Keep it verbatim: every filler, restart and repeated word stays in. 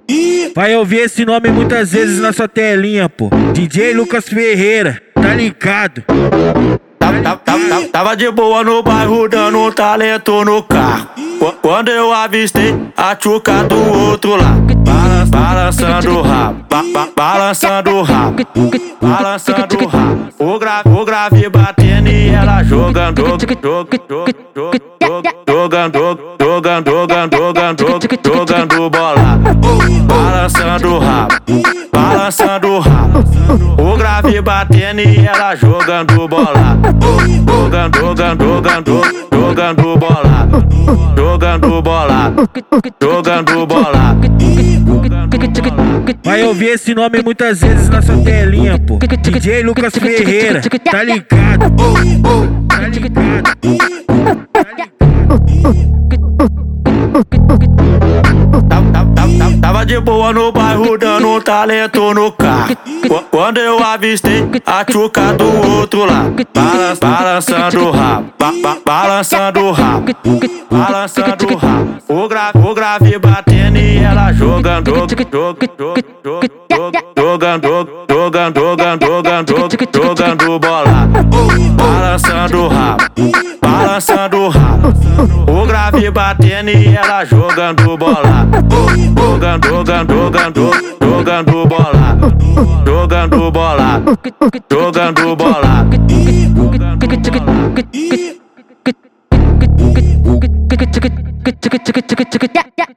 Vai ouvir esse nome muitas vezes na sua telinha, pô. D J Lucas Ferreira, tá ligado? Tava, tava, tava de boa no bairro dando um talento no carro. Quando eu avistei a tchuca do outro lado, balançando o rabo, ba, ba, balançando o rabo, balançando o rabo. O grave, o grave batendo e ela jogando, jogando, jogando, jogando, jogando, jogando, jogando bola, balançando o rabo, balançando o rabo. O grave batendo e ela jogando bola, jogando, jogando, jogando, jogando bola, jogando bola, jogando bola. Vai ouvir esse nome muitas vezes na sua telinha, pô. D J Lucas Ferreira, tá ligado? Tá ligado? Tava de boa no bairro dando um talento no carro. Quando eu avistei a tchuca do outro lado, balançando o rabo, ba, ba, balançando o rabo, balançando o rabo. O grave, o grave batendo e ela jogando, jogando, jogando, jogando, jogando, jogando bola, balançando o rabo, balançando o rabo. O grave batendo e ela jogando bola, jogando, jogando, jogando, jogando bola, jogando bola, jogando bola. Yeah.